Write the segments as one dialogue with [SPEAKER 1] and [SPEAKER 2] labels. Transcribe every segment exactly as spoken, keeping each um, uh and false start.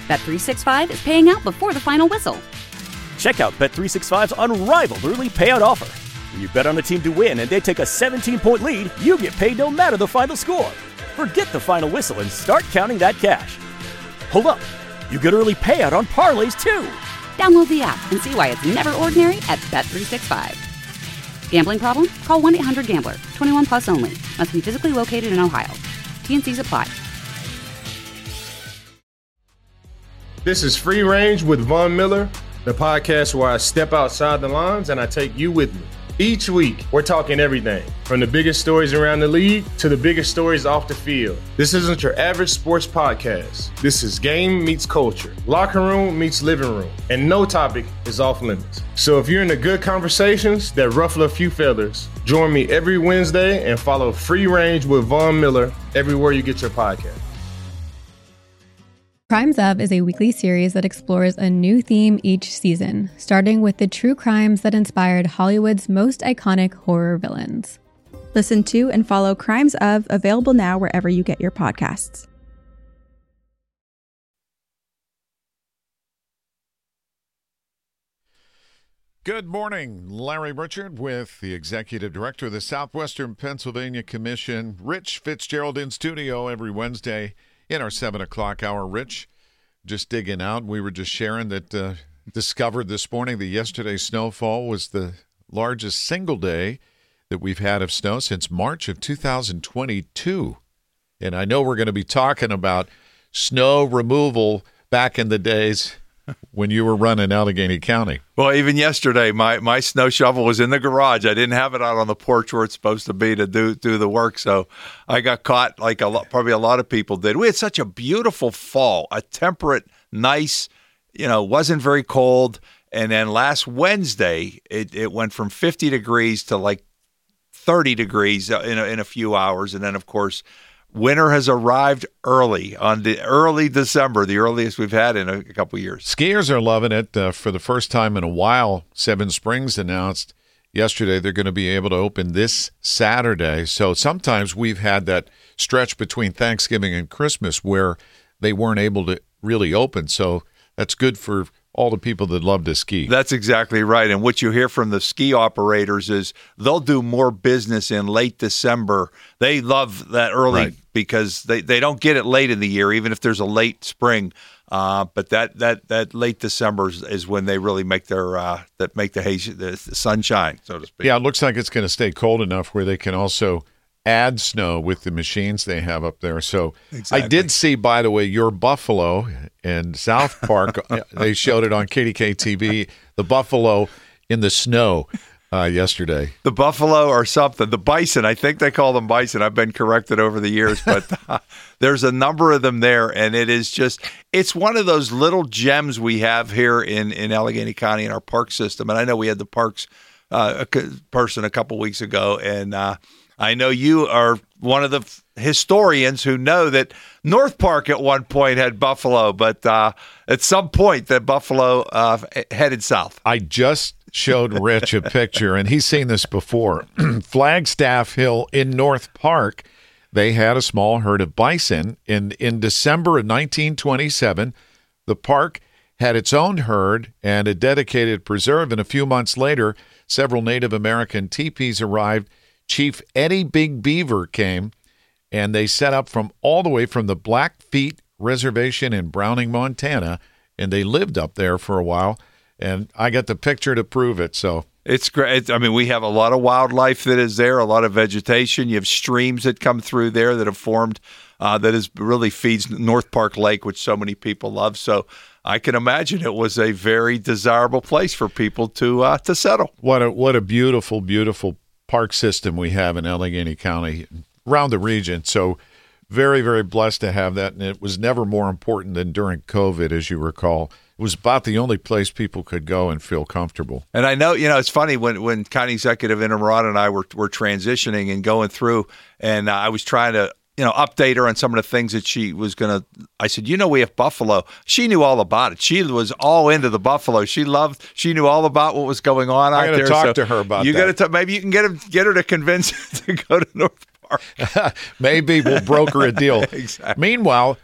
[SPEAKER 1] Bet three sixty-five is paying out before the final whistle.
[SPEAKER 2] Check out Bet three sixty-five's unrivaled early payout offer. When you bet on a team to win and they take a seventeen-point lead, you get paid no matter the final score. Forget the final whistle and start counting that cash. Hold up. You get early payout on parlays, too.
[SPEAKER 1] Download the app and see why it's never ordinary at Bet three sixty-five. Gambling problem? Call one eight hundred gambler. twenty-one plus only. Must be physically located in Ohio. T N Cs apply.
[SPEAKER 3] This is Free Range with Von Miller, the podcast where I step outside the lines and I take you with me. Each week, we're talking everything from the biggest stories around the league to the biggest stories off the field. This isn't your average sports podcast. This is game meets culture, locker room meets living room, and no topic is off limits. So if you're into good conversations that ruffle a few feathers, join me every Wednesday and follow Free Range with Von Miller everywhere you get your podcast.
[SPEAKER 4] Crimes Of is a weekly series that explores a new theme each season, starting with the true crimes that inspired Hollywood's most iconic horror villains.
[SPEAKER 5] Listen to and follow Crimes Of, available now wherever you get your podcasts.
[SPEAKER 6] Good morning. Larry Richard with the Executive Director of the Southwestern Pennsylvania Commission, Rich Fitzgerald, in studio every Wednesday in our seven o'clock hour. Rich, just digging out, we were just sharing that, uh, discovered this morning that yesterday's snowfall was the largest single day that we've had of snow since March of two thousand twenty-two. And I know we're going to be talking about snow removal back in the days when you were running Allegheny County.
[SPEAKER 7] Well, even yesterday, my, my snow shovel was in the garage. I didn't have it out on the porch where it's supposed to be to do do the work, so I got caught like a lot, probably a lot of people did. We had such a beautiful fall, a temperate, nice, you know, wasn't very cold. And then last Wednesday, it, it went from fifty degrees to like thirty degrees in a, in a few hours. And then, of course, winter has arrived early, on the early December, the earliest we've had in a, a couple years.
[SPEAKER 6] Skiers are loving it. Uh, for the first time in a while, Seven Springs announced yesterday they're going to be able to open this Saturday. So sometimes we've had that stretch between Thanksgiving and Christmas where they weren't able to really open. So that's good for all the people that love to ski.
[SPEAKER 7] That's exactly right. And what you hear from the ski operators is they'll do more business in late December. They love that early
[SPEAKER 6] right.
[SPEAKER 7] because they, they don't get it late in the year, even if there's a late spring. Uh, but that, that, that late December is, is when they really make their uh, that make the, haze, the, the sunshine, so to speak.
[SPEAKER 6] Yeah, it looks like it's going to stay cold enough where they can also add snow with the machines they have up there. So exactly. I did see, by the way, your buffalo in South Park. They showed it on K D K T V, the buffalo in the snow uh, yesterday.
[SPEAKER 7] The buffalo or something. The bison. I think they call them bison. I've been corrected over the years, but uh, there's a number of them there, and it is just, it's one of those little gems we have here in, in Allegheny County in our park system. And I know we had the parks uh, person a couple weeks ago, and uh, I know you are one of the f- historians who know that North Park at one point had buffalo, but uh, at some point that buffalo uh, headed south.
[SPEAKER 6] I just showed Rich a picture, and he's seen this before. Flagstaff Hill in North Park, they had a small herd of bison. In, in December of nineteen twenty-seven, the park had its own herd and a dedicated preserve, and a few months later, several Native American teepees arrived. Chief Eddie Big Beaver came, and they set up from all the way from the Blackfeet Reservation in Browning, Montana, and they lived up there for a while, and I got the picture to prove it. So
[SPEAKER 7] it's great. I mean, we have a lot of wildlife that is there, a lot of vegetation. You have streams that come through there that have formed, uh, that is really feeds North Park Lake, which so many people love. So I can imagine it was a very desirable place for people to uh, to settle.
[SPEAKER 6] What a what a beautiful, beautiful park system we have in Allegheny County, around the region. So very, very blessed to have that. And it was never more important than during COVID, as you recall. It was about the only place people could go and feel comfortable.
[SPEAKER 7] And I know, you know, it's funny when, when County Executive Interim Rod and I were, were transitioning and going through, and uh, I was trying to, you know, update her on some of the things that she was going to, I said, you know, we have buffalo. She knew all about it. She was all into the buffalo. She loved, she knew all about what was going on out there.
[SPEAKER 6] I got to talk so to her about
[SPEAKER 7] you
[SPEAKER 6] that.
[SPEAKER 7] You got to, maybe you can get, him, get her to convince her to go to North Park.
[SPEAKER 6] Maybe we'll broker a deal.
[SPEAKER 7] Exactly.
[SPEAKER 6] Meanwhile,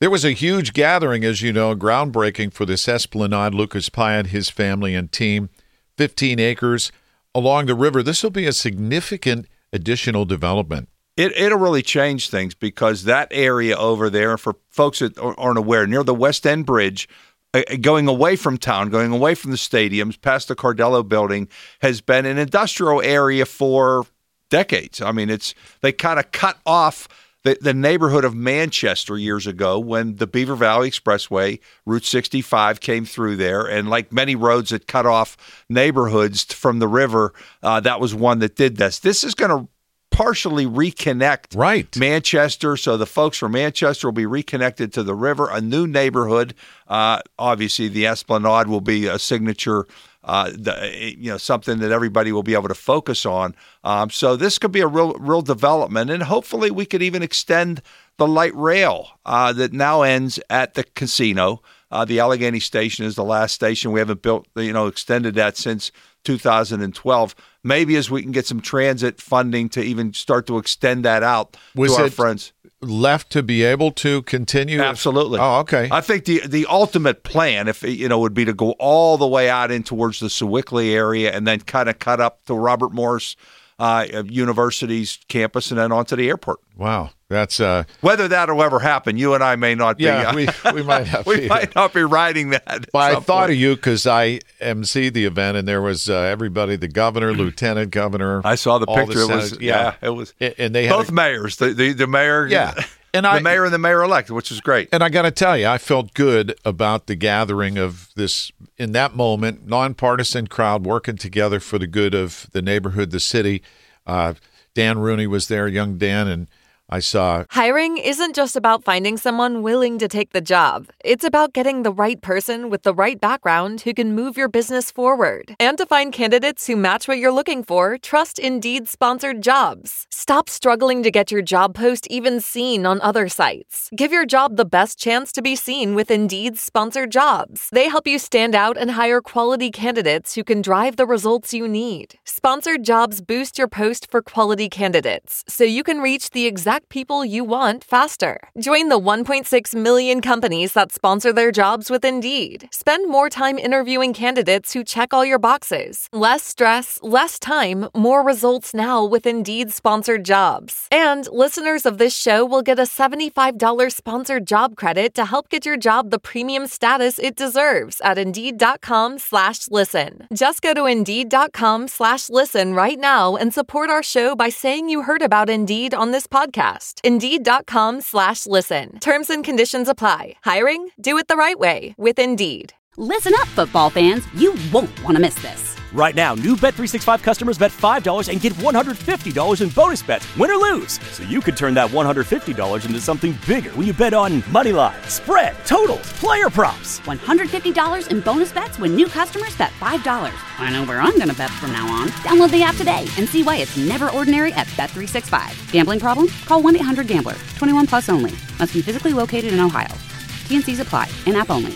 [SPEAKER 6] There was a huge gathering, as you know, groundbreaking for this Esplanade. Lucas Pyatt, his family and team, fifteen acres along the river. This will be a significant additional development.
[SPEAKER 7] It, it'll really change things because that area over there, for folks that aren't aware, near the West End Bridge, uh, going away from town, going away from the stadiums, past the Cardello building, has been an industrial area for decades. I mean, it's they kind of cut off the, the neighborhood of Manchester years ago when the Beaver Valley Expressway, Route sixty-five, came through there. And like many roads that cut off neighborhoods from the river, uh, that was one that did this. This is going to partially reconnect
[SPEAKER 6] right.
[SPEAKER 7] Manchester. So the folks from Manchester will be reconnected to the river, a new neighborhood. Uh, obviously, the Esplanade will be a signature, uh, the, you know, something that everybody will be able to focus on. Um, so this could be a real, real development, and hopefully we could even extend the light rail uh, that now ends at the casino. Uh, the Allegheny Station is the last station. We haven't built, you know, extended that since two thousand twelve. Maybe as we can get some transit funding to even start to extend that out
[SPEAKER 6] Was
[SPEAKER 7] to our
[SPEAKER 6] it
[SPEAKER 7] friends.
[SPEAKER 6] Left to be able to continue?
[SPEAKER 7] Absolutely.
[SPEAKER 6] Oh, okay.
[SPEAKER 7] I think the the ultimate plan, if you know, would be to go all the way out in towards the Sewickley area and then kind of cut up to Robert Morris uh, University's campus and then onto the airport.
[SPEAKER 6] Wow. That's uh,
[SPEAKER 7] whether that'll ever happen. You and I may not be.
[SPEAKER 6] Yeah, we, we might not
[SPEAKER 7] we
[SPEAKER 6] be.
[SPEAKER 7] might not be riding that.
[SPEAKER 6] Well, I thought
[SPEAKER 7] point.
[SPEAKER 6] of you because I emceed the event, and there was uh, everybody: the governor, lieutenant governor.
[SPEAKER 7] I saw the
[SPEAKER 6] all
[SPEAKER 7] picture.
[SPEAKER 6] The
[SPEAKER 7] it was yeah, yeah, it was.
[SPEAKER 6] And they
[SPEAKER 7] both
[SPEAKER 6] had a,
[SPEAKER 7] mayors, the, the the mayor,
[SPEAKER 6] yeah, and
[SPEAKER 7] the
[SPEAKER 6] I,
[SPEAKER 7] mayor and the mayor elect, which was great.
[SPEAKER 6] And I got to tell you, I felt good about the gathering of this in that moment, nonpartisan crowd working together for the good of the neighborhood, the city. Uh, Dan Rooney was there, young Dan, and I saw.
[SPEAKER 8] Hiring isn't just about finding someone willing to take the job. It's about getting the right person with the right background who can move your business forward. And to find candidates who match what you're looking for, trust Indeed sponsored jobs. Stop struggling to get your job post even seen on other sites. Give your job the best chance to be seen with Indeed sponsored jobs. They help you stand out and hire quality candidates who can drive the results you need. Sponsored jobs boost your post for quality candidates, so you can reach the exact people you want faster. Join the one point six million companies that sponsor their jobs with Indeed. Spend more time interviewing candidates who check all your boxes. Less stress, less time, more results now with Indeed sponsored jobs. And listeners of this show will get a seventy-five dollars sponsored job credit to help get your job the premium status it deserves at Indeed.com slash listen. Just go to Indeed.com slash listen right now and support our show by saying you heard about Indeed on this podcast. Indeed.com slash listen. Terms and conditions apply. Hiring? Do it the right way with Indeed.
[SPEAKER 1] Listen up, football fans. You won't want to miss this.
[SPEAKER 2] Right now, new Bet three sixty-five customers bet five dollars and get one hundred fifty dollars in bonus bets, win or lose. So you could turn that one hundred fifty dollars into something bigger when you bet on money line, spread, totals, player props.
[SPEAKER 1] one hundred fifty dollars in bonus bets when new customers bet five dollars. I know where I'm going to bet from now on. Download the app today and see why it's never ordinary at Bet three sixty-five. Gambling problem? Call one eight hundred gambler. twenty-one plus only. Must be physically located in Ohio. T N Cs apply. In app only.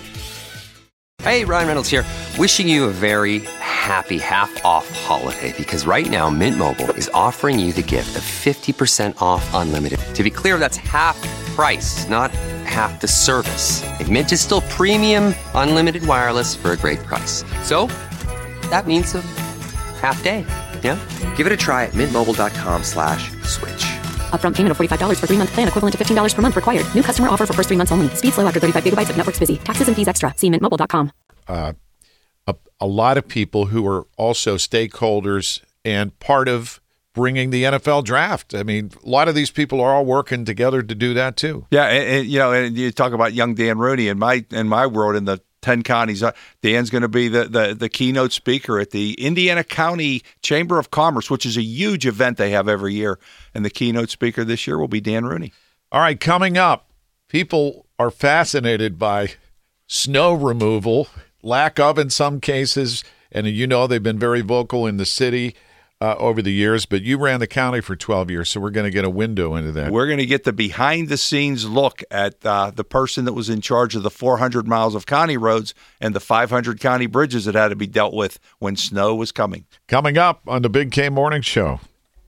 [SPEAKER 9] Hey, Ryan Reynolds here. Wishing you a very happy half-off holiday because right now Mint Mobile is offering you the gift of fifty percent off unlimited. To be clear, that's half price, not half the service. And Mint is still premium unlimited wireless for a great price. So that means a half day. Yeah? Give it a try at mintmobile.com slash switch.
[SPEAKER 10] Upfront payment of forty-five dollars for three-month plan equivalent to fifteen dollars per month required. New customer offer for first three months only. Speed slow after thirty-five gigabytes if network's busy. Taxes and fees extra. See mint mobile dot com.
[SPEAKER 6] Uh, a, a lot of people who are also stakeholders and part of bringing the N F L draft. I mean, a lot of these people are all working together to do that too.
[SPEAKER 7] Yeah, and, and you know, and you talk about young Dan Rooney in my in my world in the ten counties. Uh, Dan's going to be the, the the keynote speaker at the Indiana County Chamber of Commerce, which is a huge event they have every year. And the keynote speaker this year will be Dan Rooney.
[SPEAKER 6] All right, coming up, people are fascinated by snow removal, lack of in some cases. And you know they've been very vocal in the city uh, over the years, but you ran the county for twelve years, so we're going to get a window into that.
[SPEAKER 7] We're going to get the behind-the-scenes look at uh, the person that was in charge of the four hundred miles of county roads and the five hundred county bridges that had to be dealt with when snow was coming.
[SPEAKER 6] Coming up on the Big K Morning Show.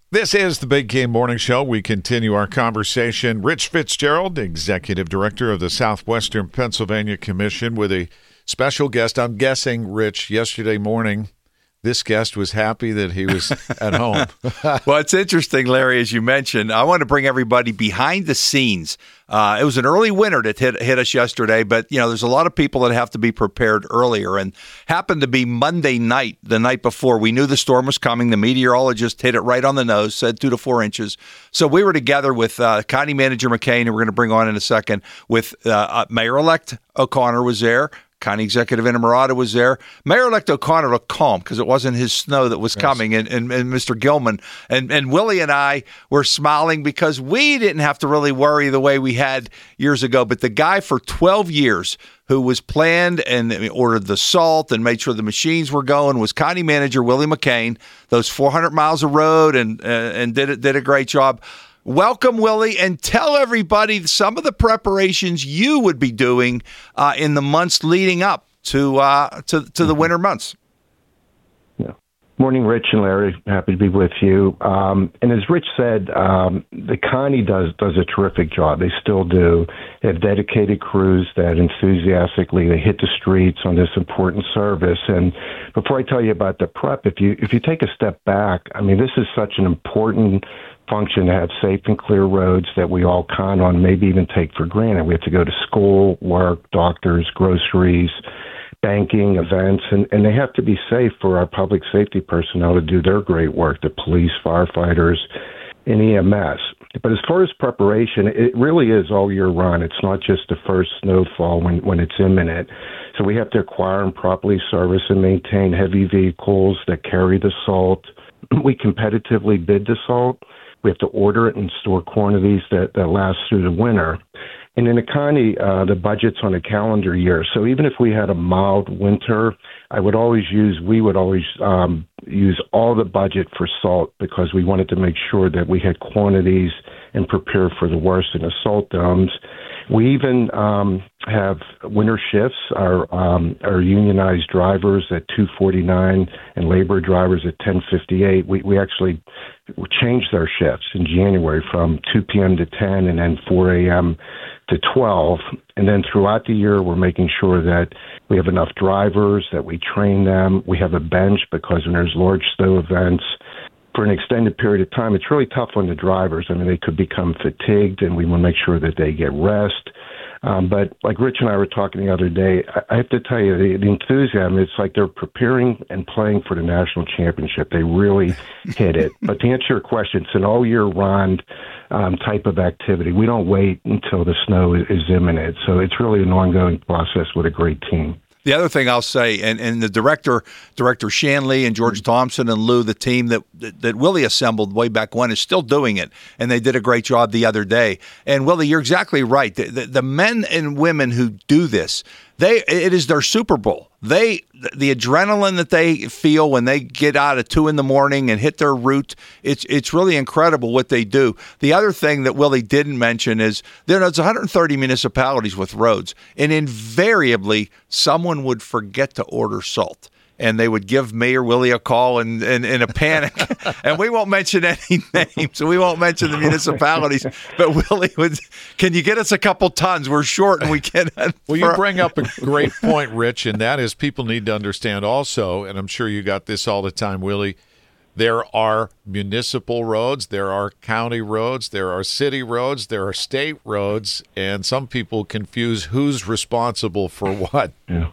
[SPEAKER 6] This is the Big Game Morning Show. We continue our conversation. Rich Fitzgerald, Executive Director of the Southwestern Pennsylvania Commission, with a special guest. I'm guessing, Rich, yesterday morning, this guest was happy that he was at home.
[SPEAKER 7] Well, it's interesting, Larry, as you mentioned. I want to bring everybody behind the scenes. Uh, it was an early winter that hit, hit us yesterday, but, you know, there's a lot of people that have to be prepared earlier, and happened to be Monday night, the night before. We knew the storm was coming. The meteorologist hit it right on the nose, said two to four inches. So we were together with uh, County Manager McCain, who we're going to bring on in a second, with uh, uh, Mayor-elect O'Connor was there. County Executive Innamorato was there. Mayor-elect O'Connor looked calm because it wasn't his snow that was yes. coming, and, and, and Mister Gilman. And, and Willie and I were smiling because we didn't have to really worry the way we had years ago. But the guy for twelve years who was planned and ordered the salt and made sure the machines were going was County Manager Willie McCain. Those four hundred miles of road, and, uh, and did, it, did a great job. Welcome, Willie, and tell everybody some of the preparations you would be doing uh, in the months leading up to uh, to, to the winter months.
[SPEAKER 11] Yeah. Morning, Rich and Larry. Happy to be with you. Um, and as Rich said, um, the county does does a terrific job. They still do. They have dedicated crews that enthusiastically they hit the streets on this important service. And before I tell you about the prep, if you if you take a step back, I mean, this is such an important function to have safe and clear roads that we all count on, maybe even take for granted. We have to go to school, work, doctors, groceries, banking, events, and, and they have to be safe for our public safety personnel to do their great work, the police, firefighters, and E M S. But as far as preparation, it really is all year round. It's not just the first snowfall when, when it's imminent. So we have to acquire and properly service and maintain heavy vehicles that carry the salt. We competitively bid the salt. We have to order it and store quantities that, that last through the winter. And in the county, uh, the budget's on a calendar year. So even if we had a mild winter, I would always use, we would always um, use all the budget for salt because we wanted to make sure that we had quantities and prepare for the worst in the salt domes. We even um, have winter shifts. Our um, our unionized drivers at two forty-nine and labor drivers at ten fifty-eight. We we actually changed their shifts in January from two p.m. to ten and then four a.m. to twelve. And then throughout the year, we're making sure that we have enough drivers, that we train them. We have a bench because when there's large snow events, for an extended period of time, it's really tough on the drivers. I mean, they could become fatigued, and we want to make sure that they get rest. Um, but like Rich and I were talking the other day, I, I have to tell you, the, the enthusiasm, it's like they're preparing and playing for the national championship. They really hit it. But to answer your question, it's an all-year-round um, type of activity. We don't wait until the snow is, is imminent. So it's really an ongoing process with a great team.
[SPEAKER 7] The other thing I'll say, and, and the director, Director Shanley and George Thompson and Lou, the team that, that that Willie assembled way back when, is still doing it, and they did a great job the other day. And Willie, you're exactly right. The, the, the men and women who do this, they it is their Super Bowl. They the adrenaline that they feel when they get out at two in the morning and hit their route, it's it's really incredible what they do. The other thing that Willie didn't mention is there's one hundred thirty municipalities with roads, and invariably someone would forget to order salt. And they would give Mayor Willie a call in, in, in a panic. And we won't mention any names. We won't mention the municipalities. But Willie would, can you get us a couple tons? We're short and we can't.
[SPEAKER 6] Well, you bring up a great point, Rich, and that is people need to understand also, and I'm sure you got this all the time, Willie, there are municipal roads, there are county roads, there are city roads, there are state roads, and some people confuse who's responsible for what.
[SPEAKER 11] Yeah.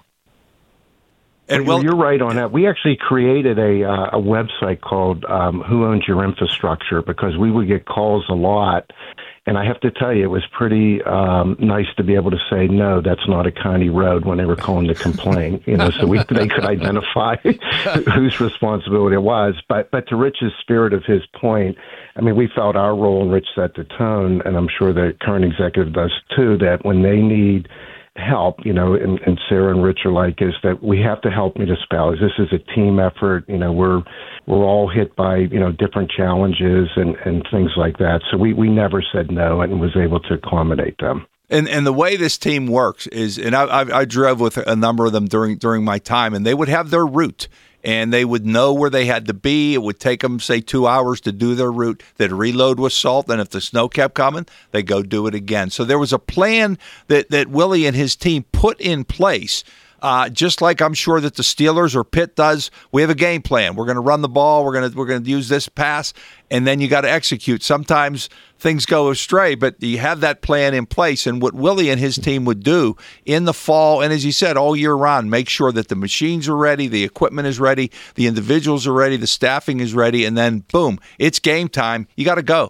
[SPEAKER 11] And well, you're right on that. We actually created a uh, a website called um, Who Owns Your Infrastructure because we would get calls a lot. And I have to tell you, it was pretty um, nice to be able to say, no, that's not a county road when they were calling to complain. You know, so we they could identify whose responsibility it was. But but to Rich's spirit of his point, I mean, we felt our role, and Rich set the tone, and I'm sure the current executive does too, that when they need help, you know, and, and Sarah and Rich are like, is that we have to help municipalities. This is a team effort. You know, we're we're all hit by, you know, different challenges and, and things like that. So we, we never said no and was able to accommodate them.
[SPEAKER 7] And and the way this team works is, and I, I, I drove with a number of them during during my time, and they would have their route, and they would know where they had to be. It would take them, say, two hours to do their route. They'd reload with salt, and if the snow kept coming, they'd go do it again. So there was a plan that, that Willie and his team put in place. Uh, just like I'm sure that the Steelers or Pitt does, we have a game plan. We're going to run the ball. We're going to we're going to use this pass, and then you got to execute. Sometimes things go astray, but you have that plan in place. And what Willie and his team would do in the fall, and as you said, all year round, make sure that the machines are ready, the equipment is ready, the individuals are ready, the staffing is ready, and then boom, it's game time. You got to go.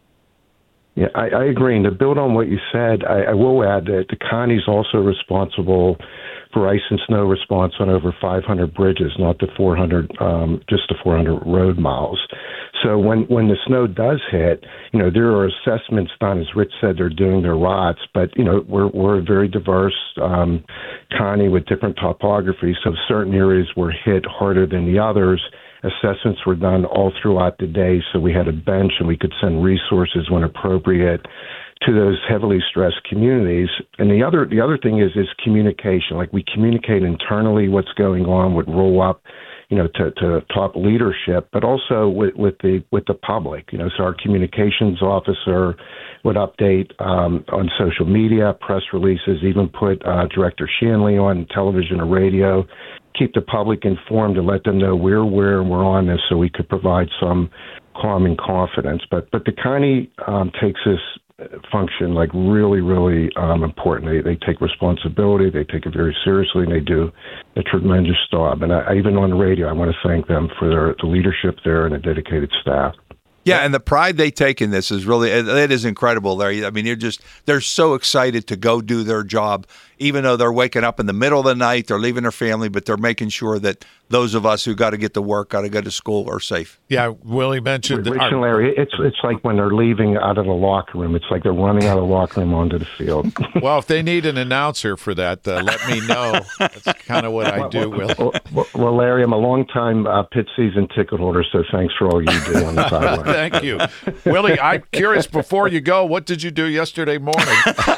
[SPEAKER 11] Yeah, I, I agree. And to build on what you said, I, I will add that the county's also responsible for ice and snow response on over five hundred bridges, not the four hundred, um, just the four hundred road miles. So when, when the snow does hit, you know, there are assessments done. As Rich said, they're doing their routes, but, you know, we're, we're a very diverse um, county with different topography. So certain areas were hit harder than the others. Assessments were done all throughout the day, so we had a bench and we could send resources when appropriate to those heavily stressed communities. And the other the other thing is is communication. Like, we communicate internally what's going on, would roll up, you know, to, to top leadership, but also with, with the with the public. You know, so our communications officer would update um, on social media, press releases, even put uh, Director Shanley on television or radio, keep the public informed and let them know we're where and we're on this, so we could provide some calming confidence. But but the county um, takes this function like really, really um, important. They they take responsibility, they take it very seriously, and they do a tremendous job. And I, even on the radio, I want to thank them for their the leadership there and the dedicated staff.
[SPEAKER 7] Yeah, and the pride they take in this is really, it is incredible, Larry. I mean, you're just, they're so excited to go do their job, even though they're waking up in the middle of the night, they're leaving their family, but they're making sure that those of us who got to get to work, got to go to school, are safe.
[SPEAKER 6] Yeah, Willie mentioned...
[SPEAKER 11] Rich and Larry, it's, it's like when they're leaving out of the locker room. It's like they're running out of the locker room onto the field.
[SPEAKER 6] Well, if they need an announcer for that, uh, let me know. That's kind of what I do, Willie.
[SPEAKER 11] Well, well, well, Larry, I'm a long-time uh, Pitt season ticket holder, so thanks for all you do on the sideline.
[SPEAKER 6] Thank you. Willie, I'm curious, before you go, what did you do yesterday morning?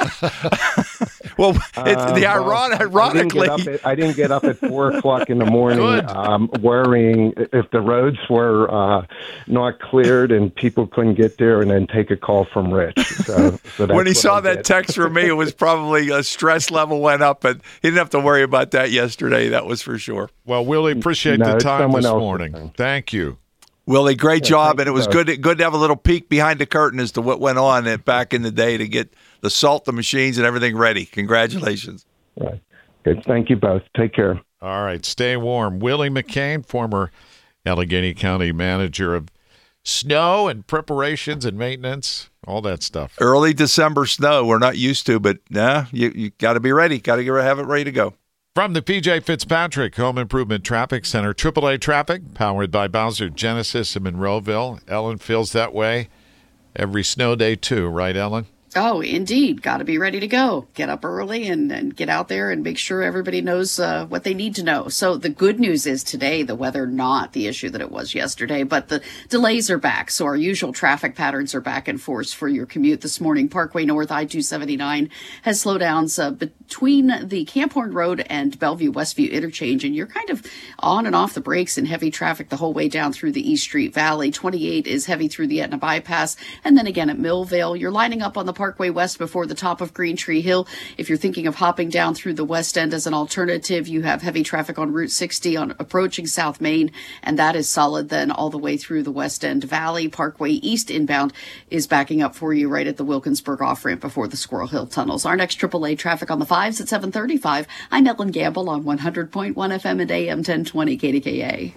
[SPEAKER 7] Well, it's the
[SPEAKER 11] uh,
[SPEAKER 7] ironic,
[SPEAKER 11] well,
[SPEAKER 7] ironically,
[SPEAKER 11] I didn't, at, I didn't get up at four o'clock in the morning, um, worrying if the roads were uh, not cleared and people couldn't get there, and then take a call from Rich. So, so
[SPEAKER 7] when he saw
[SPEAKER 11] I
[SPEAKER 7] that
[SPEAKER 11] did.
[SPEAKER 7] text from me, it was probably a stress level went up, but he didn't have to worry about that yesterday. That was for sure.
[SPEAKER 6] Well, Willie, appreciate
[SPEAKER 11] No,
[SPEAKER 6] the
[SPEAKER 11] it's
[SPEAKER 6] time
[SPEAKER 11] someone
[SPEAKER 6] this
[SPEAKER 11] else's
[SPEAKER 6] morning.
[SPEAKER 11] time.
[SPEAKER 6] Thank you.
[SPEAKER 7] Willie, great
[SPEAKER 11] Yeah,
[SPEAKER 7] job,
[SPEAKER 11] thank
[SPEAKER 7] and it
[SPEAKER 11] you
[SPEAKER 7] was
[SPEAKER 11] both.
[SPEAKER 7] good to, good to have a little peek behind the curtain as to what went on at, back in the day to get the salt, the machines, and everything ready. Congratulations.
[SPEAKER 11] Right. Good. Thank you both. Take care.
[SPEAKER 6] All right, stay warm. Willie McCain, former Allegheny County manager of snow and preparations and maintenance, all that stuff.
[SPEAKER 7] Early December snow, we're not used to, but nah, you, you got to be ready. Got to have it ready to go.
[SPEAKER 6] From the P J Fitzpatrick Home Improvement Traffic Center, triple A Traffic, powered by Bowser Genesis in Monroeville. Ellen feels that way every snow day, too, right, Ellen?
[SPEAKER 12] Oh, indeed. Got to be ready to go. Get up early and, and get out there and make sure everybody knows uh, what they need to know. So the good news is today, the weather not the issue that it was yesterday, but the delays are back. So our usual traffic patterns are back in force for your commute this morning. Parkway North I two seventy-nine has slowdowns uh, between the Camp Horn Road and Bellevue Westview interchange, and you're kind of on and off the brakes in heavy traffic the whole way down through the East Street Valley. twenty-eight is heavy through the Etna Bypass, and then again at Millvale. You're lining up on the Parkway West before the top of Green Tree Hill. If you're thinking of hopping down through the West End as an alternative, you have heavy traffic on Route sixty on approaching South Main, and that is solid then all the way through the West End Valley. Parkway East inbound is backing up for you right at the Wilkinsburg off-ramp before the Squirrel Hill tunnels. Our next triple A traffic on the fives at seven thirty-five. I'm Ellen Gamble on one hundred point one F M and A M ten twenty K D K A.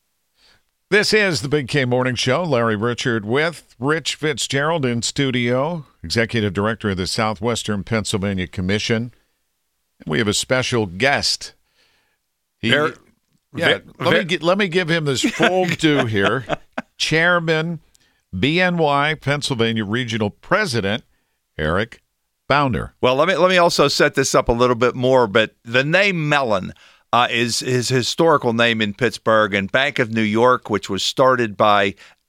[SPEAKER 6] This is the Big K Morning Show. Larry Richard with Rich Fitzgerald in studio, Executive Director of the Southwestern Pennsylvania Commission. We have a special guest. He,
[SPEAKER 7] Very,
[SPEAKER 6] yeah,
[SPEAKER 7] very,
[SPEAKER 6] let, me get, let me give him this full due here. Chairman, B N Y Pennsylvania Regional President, Eric Bounder.
[SPEAKER 7] Well, let me let me also set this up a little bit more, but the name Mellon Uh, is his historical name in Pittsburgh, and Bank of New York, which was started by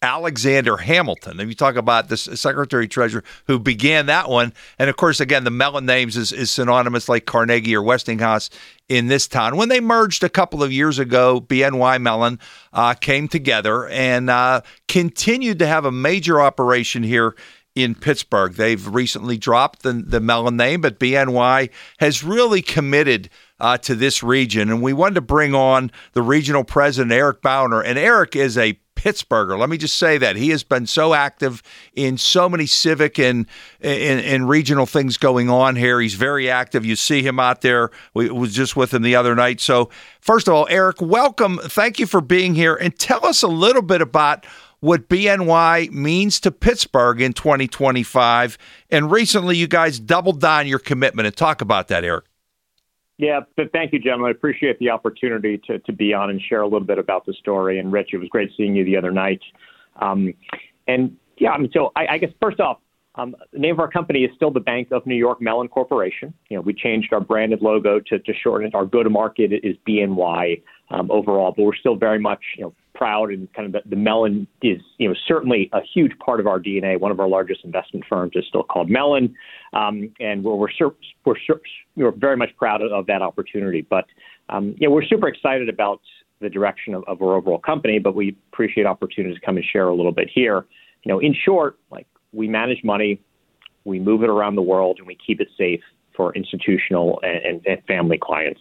[SPEAKER 7] Alexander Hamilton. And you talk about the Secretary Treasurer who began that one. And, of course, again, the Mellon names is, is synonymous like Carnegie or Westinghouse in this town. When they merged a couple of years ago, B N Y Mellon uh, came together and uh, continued to have a major operation here in Pittsburgh. They've recently dropped the, the Mellon name, but B N Y has really committed uh, to this region. And we wanted to bring on the regional president, Eric Bauner. And Eric is a Pittsburgher. Let me just say that he has been so active in so many civic and, and, and regional things going on here. He's very active. You see him out there. We was just with him the other night. So first of all, Eric, welcome. Thank you for being here. And tell us a little bit about what B N Y means to Pittsburgh in twenty twenty-five. And recently you guys doubled down your commitment. And talk about that, Eric.
[SPEAKER 13] Yeah, but thank you, gentlemen. I appreciate the opportunity to, to be on and share a little bit about the story. And Rich, it was great seeing you the other night. Um, and yeah, I mean, so I, I guess first off, um, the name of our company is still the Bank of New York Mellon Corporation. You know, we changed our branded logo to, to shorten it. Our go-to-market is B N Y um, overall, but we're still very much, you know, proud and kind of the, the Mellon is, you know, certainly a huge part of our D N A. One of our largest investment firms is still called Mellon. Um, and we're, we're, we're, we're very much proud of, of that opportunity. But, um, you know, we're super excited about the direction of, of our overall company, but we appreciate opportunities to come and share a little bit here. You know, in short, like we manage money, we move it around the world, and we keep it safe for institutional and, and, and family clients.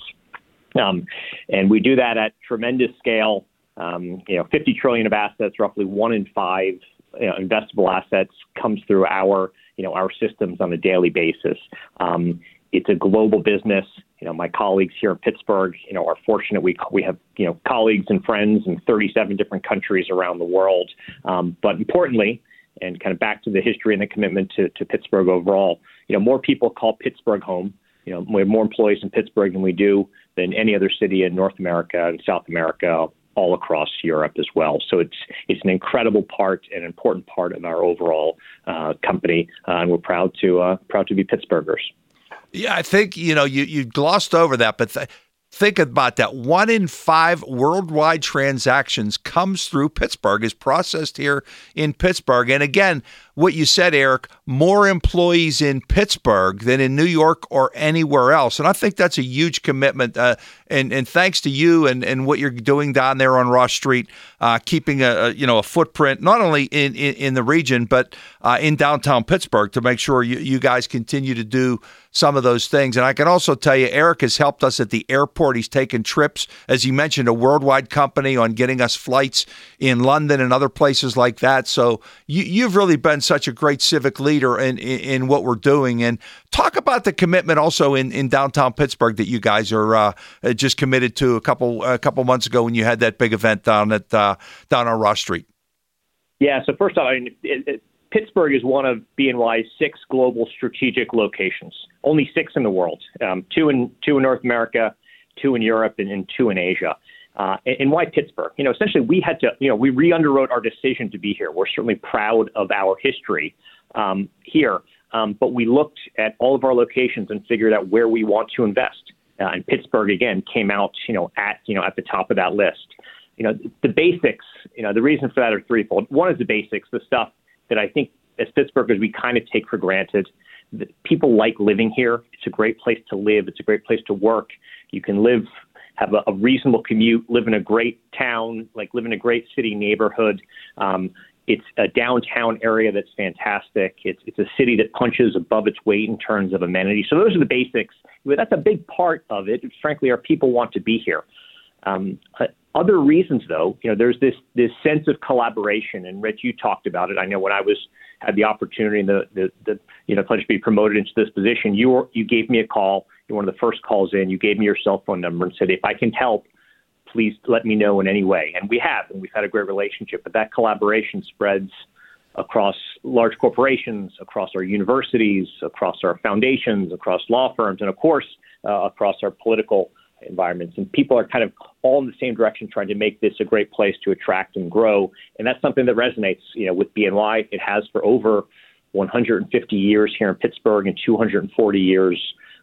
[SPEAKER 13] Um, and we do that at tremendous scale. Um, you know, fifty trillion of assets, roughly one in five you know, investable assets comes through our, you know, our systems on a daily basis. Um, it's a global business. You know, my colleagues here in Pittsburgh, you know, are fortunate. We we have, you know, colleagues and friends in thirty-seven different countries around the world. Um, but importantly, and kind of back to the history and the commitment to, to Pittsburgh overall, you know, more people call Pittsburgh home. You know, we have more employees in Pittsburgh than we do than any other city in North America and South America, all across Europe as well. So it's it's an incredible part, an important part of our overall uh, company, uh, and we're proud to uh, proud to be Pittsburghers.
[SPEAKER 7] Yeah, I think, you know, you, you glossed over that, but th- think about that. One in five worldwide transactions comes through Pittsburgh, is processed here in Pittsburgh. And again, what you said, Eric, more employees in Pittsburgh than in New York or anywhere else. And I think that's a huge commitment. Uh, and, and thanks to you and, and what you're doing down there on Ross Street, uh, keeping a, a you know a footprint not only in, in, in the region, but uh, in downtown Pittsburgh to make sure you, you guys continue to do some of those things. And I can also tell you, Eric has helped us at the airport. He's taken trips, as you mentioned, a worldwide company on getting us flights in London and other places like that. So you, you've really been such a great civic leader in, in, in what we're doing. And talk about the commitment also in, in downtown Pittsburgh that you guys are uh, just committed to a couple a couple months ago when you had that big event down at uh, down on Ross Street.
[SPEAKER 13] Yeah. So first off, I mean, it, it, Pittsburgh is one of B N Y's six global strategic locations. Only six in the world. Um, two in two in North America, two in Europe, and, and two in Asia. Uh, and, and why Pittsburgh? You know, essentially, we had to, you know, we re-underwrote our decision to be here. We're certainly proud of our history um, here, um, but we looked at all of our locations and figured out where we want to invest. Uh, and Pittsburgh again came out, you know, at you know at the top of that list. You know, the basics. You know, the reason for that are threefold. One is the basics, the stuff that I think as Pittsburghers we kind of take for granted. People like living here. It's a great place to live. It's a great place to work. You can live, have a, a reasonable commute, live in a great town, like live in a great city neighborhood. Um, it's a downtown area that's fantastic. It's it's a city that punches above its weight in terms of amenities. So those are the basics. But that's a big part of it. Frankly, our people want to be here. Um, uh, other reasons, though, you know, there's this this sense of collaboration. And Rich, you talked about it. I know when I was had the opportunity and the, the, the you know, pleasure to be promoted into this position, you were, you gave me a call. You're one of the first calls in. You gave me your cell phone number and said, if I can help, please let me know in any way. And we have, and we've had a great relationship. But that collaboration spreads across large corporations, across our universities, across our foundations, across law firms, and of course, uh, across our political environments. And people are kind of all in the same direction, trying to make this a great place to attract and grow. And that's something that resonates, you know, with B N Y. It has for over one hundred fifty years here in Pittsburgh and two hundred forty years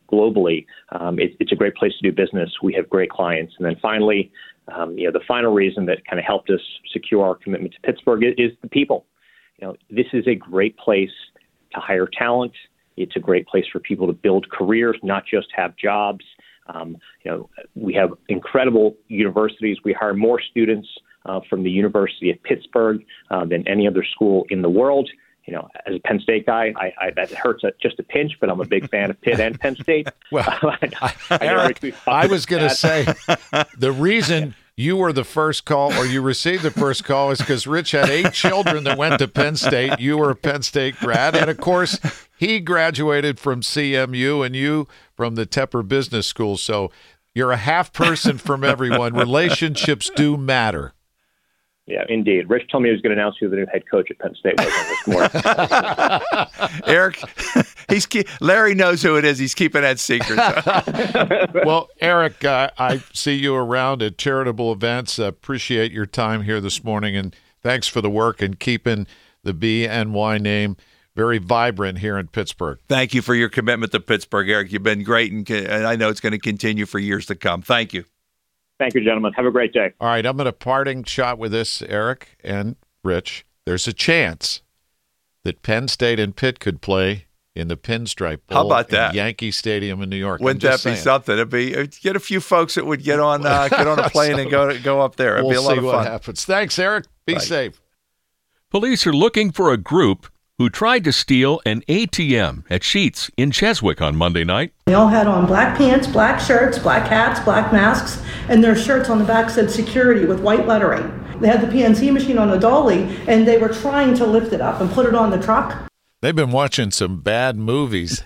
[SPEAKER 13] globally. Um, it, it's a great place to do business. We have great clients. And then finally, um, you know, the final reason that kind of helped us secure our commitment to Pittsburgh is, is the people. You know, this is a great place to hire talent. It's a great place for people to build careers, not just have jobs. Um, you know, we have incredible universities. We hire more students uh, from the University of Pittsburgh uh, than any other school in the world. You know, as a Penn State guy, I, I, that hurts just a pinch, but I'm a big fan of Pitt and Penn State.
[SPEAKER 6] Well,
[SPEAKER 13] I, I,
[SPEAKER 6] Eric, I was going to say the reason you were the first call or you received the first call is because Rich had eight children that went to Penn State. You were a Penn State grad. And, of course, he graduated from C M U and you from the Tepper Business School. So you're a half person from everyone. Relationships do matter.
[SPEAKER 13] Yeah, indeed. Rich told me he was going to announce who the new head coach at Penn State was this morning.
[SPEAKER 7] Eric, he's keep, Larry knows who it is. He's keeping that secret.
[SPEAKER 6] Well, Eric, uh, I see you around at charitable events. Uh, appreciate your time here this morning, and thanks for the work and keeping the B N Y name very vibrant here in Pittsburgh.
[SPEAKER 7] Thank you for your commitment to Pittsburgh, Eric. You've been great, and, and I know it's going to continue for years to come. Thank you.
[SPEAKER 13] Thank you, gentlemen. Have a great day.
[SPEAKER 6] All right, I'm going to parting shot with this, Eric and Rich. There's a chance that Penn State and Pitt could play in the Pinstripe Bowl.
[SPEAKER 7] How about that?
[SPEAKER 6] In Yankee Stadium in New York.
[SPEAKER 7] Wouldn't that be
[SPEAKER 6] saying.
[SPEAKER 7] something? It'd be it'd get a few folks that would get on uh, get on a plane so, and go go up there. It'd
[SPEAKER 6] we'll
[SPEAKER 7] be a lot
[SPEAKER 6] see
[SPEAKER 7] of
[SPEAKER 6] what
[SPEAKER 7] fun.
[SPEAKER 6] happens. Thanks, Eric. Be
[SPEAKER 7] Bye.
[SPEAKER 6] safe.
[SPEAKER 14] Police are looking for a group who tried to steal an A T M at Sheetz in Cheswick on Monday night.
[SPEAKER 15] They all had on black pants, black shirts, black hats, black masks, and their shirts on the back said security with white lettering. They had the P N C machine on a dolly, and they were trying to lift it up and put it on the truck.
[SPEAKER 6] They've been watching some bad movies.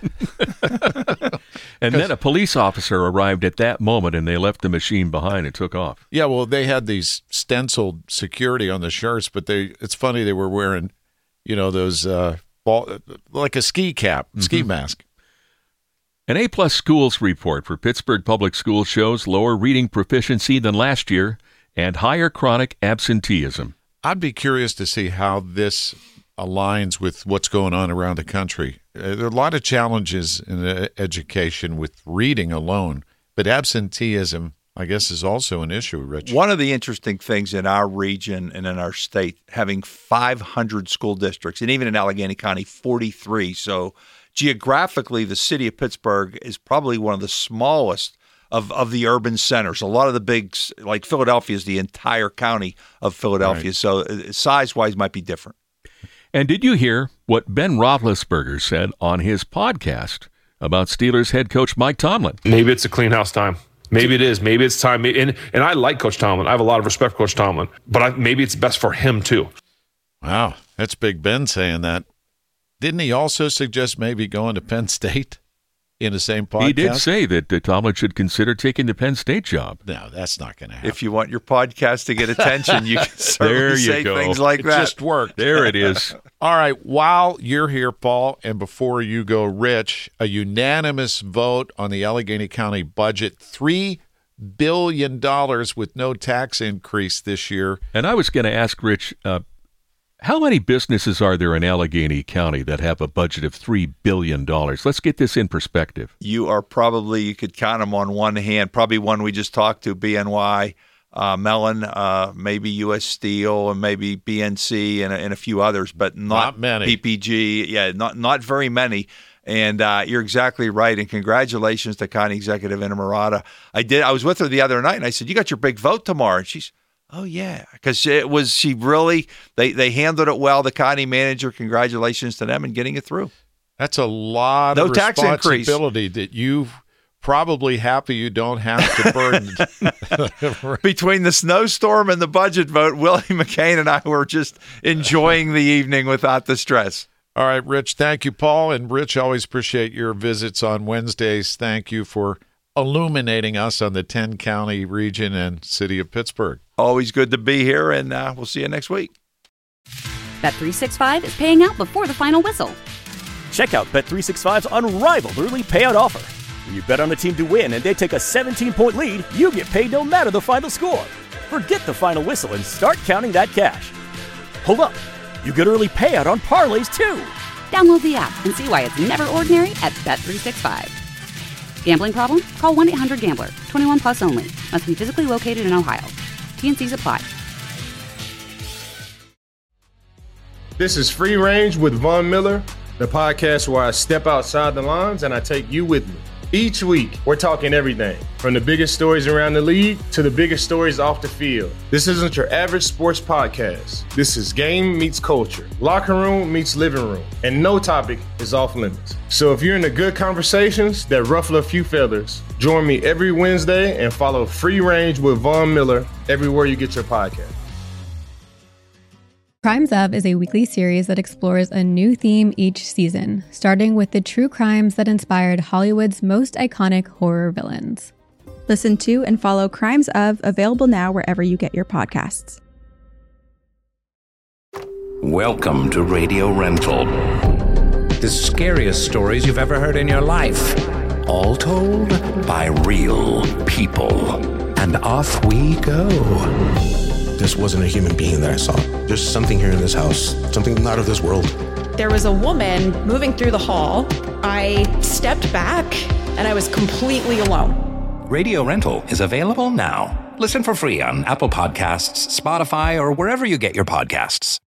[SPEAKER 14] And then a police officer arrived at that moment, and they left the machine behind and took off.
[SPEAKER 6] Yeah, well, they had these stenciled security on the shirts, but they it's funny they were wearing, you know, those uh, ball, like a ski cap, mm-hmm. ski mask.
[SPEAKER 14] An A-plus schools report for Pittsburgh Public Schools shows lower reading proficiency than last year and higher chronic absenteeism.
[SPEAKER 6] I'd be curious to see how this aligns with what's going on around the country. Uh, there are a lot of challenges in uh, education with reading alone, but absenteeism, I guess, is also an issue, Rich.
[SPEAKER 7] One of the interesting things in our region and in our state, having five hundred school districts, and even in Allegheny County, forty-three. So geographically, the city of Pittsburgh is probably one of the smallest of, of the urban centers. A lot of the big, like Philadelphia is the entire county of Philadelphia. Right. So size-wise might be different.
[SPEAKER 14] And did you hear what Ben Roethlisberger said on his podcast about Steelers head coach Mike Tomlin?
[SPEAKER 16] Maybe it's a clean house time. Maybe it is. Maybe it's time. And and I like Coach Tomlin. I have a lot of respect for Coach Tomlin. But I, maybe it's best for him, too.
[SPEAKER 6] Wow. That's Big Ben saying that. Didn't he also suggest maybe going to Penn State in the same podcast?
[SPEAKER 14] He did say that uh, Tomlin should consider taking the Penn State job.
[SPEAKER 6] No, that's not going to happen.
[SPEAKER 7] If you want your podcast to get attention, you can certainly
[SPEAKER 14] there you
[SPEAKER 7] say
[SPEAKER 14] go.
[SPEAKER 7] things like
[SPEAKER 6] it
[SPEAKER 7] that.
[SPEAKER 6] It just worked.
[SPEAKER 14] There it is.
[SPEAKER 6] All right. While you're here, Paul, and before you go, Rich, a unanimous vote on the Allegheny County budget, three billion dollars with no tax increase this year.
[SPEAKER 14] And I was going to ask Rich, uh, how many businesses are there in Allegheny County that have a budget of three billion dollars? Let's get this in perspective.
[SPEAKER 7] You are probably, you could count them on one hand, probably one we just talked to, B N Y, uh, Mellon, uh, maybe U S Steel, and maybe B N C and, and a few others, but not,
[SPEAKER 6] not many.
[SPEAKER 7] P P G. Yeah, not, not very many. And uh, you're exactly right. And congratulations to County Executive Inamorata. I did. I was with her the other night, and I said, "You got your big vote tomorrow." And she's, "Oh yeah," because it was. She really they they handled it well. The county manager. Congratulations to them in getting it through.
[SPEAKER 6] That's a lot
[SPEAKER 7] no
[SPEAKER 6] of
[SPEAKER 7] tax
[SPEAKER 6] responsibility
[SPEAKER 7] increase.
[SPEAKER 6] that you probably happy you don't have to burden.
[SPEAKER 7] Between the snowstorm and the budget vote, Willie McCain and I were just enjoying the evening without the stress.
[SPEAKER 6] All right, Rich, thank you, Paul. And Rich, always appreciate your visits on Wednesdays. Thank you for illuminating us on the ten-county region and city of Pittsburgh.
[SPEAKER 7] Always good to be here, and uh, we'll see you next week.
[SPEAKER 1] Bet three sixty-five is paying out before the final whistle.
[SPEAKER 2] Check out Bet three sixty-five's unrivaled early payout offer. When you bet on a team to win and they take a seventeen-point lead, you get paid no matter the final score. Forget the final whistle and start counting that cash. Hold up. You get early payout on parlays, too.
[SPEAKER 1] Download the app and see why it's never ordinary at Bet three sixty-five. Gambling problem? Call one eight hundred gambler. twenty-one plus only. Must be physically located in Ohio. T N Cs apply.
[SPEAKER 3] This is Free Range with Von Miller, the podcast where I step outside the lines and I take you with me. Each week, we're talking everything from the biggest stories around the league to the biggest stories off the field. This isn't your average sports podcast. This is game meets culture, locker room meets living room, and no topic is off limits. So if you're into good conversations that ruffle a few feathers, join me every Wednesday and follow Free Range with Von Miller everywhere you get your podcast.
[SPEAKER 4] Crimes Of is a weekly series that explores a new theme each season, starting with the true crimes that inspired Hollywood's most iconic horror villains.
[SPEAKER 5] Listen to and follow Crimes Of, available now wherever you get your podcasts.
[SPEAKER 17] Welcome to Radio Rental. The scariest stories you've ever heard in your life. All told by real people. And off we go.
[SPEAKER 18] This wasn't a human being that I saw. There's something here in this house, something not of this world.
[SPEAKER 19] There was a woman moving through the hall. I stepped back and I was completely alone.
[SPEAKER 17] Radio Rental is available now. Listen for free on Apple Podcasts, Spotify, or wherever you get your podcasts.